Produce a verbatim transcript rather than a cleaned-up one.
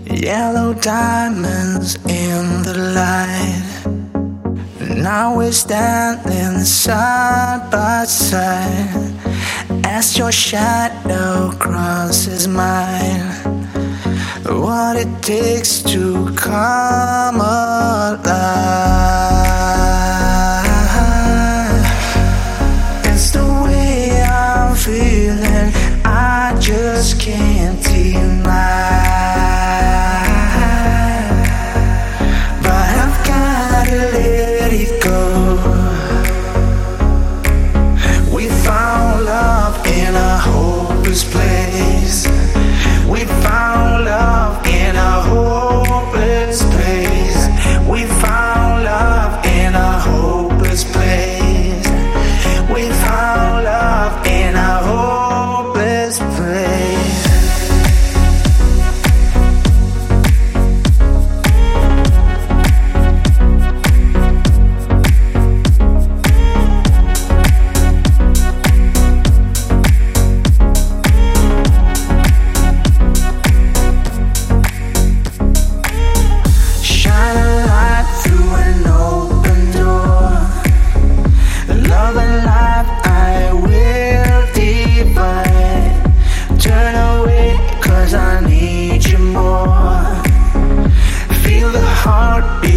Yellow diamonds in the light. Now we're standing side by side as your shadow crosses mine. What it takes to come alive. It's the way I'm feeling, I just can't deny. But I've gotta let it go. We found love in a hopeless place. We found love in a hopeless place. We found love in a hopeless place. We found love in a hopeless place. Heartbeat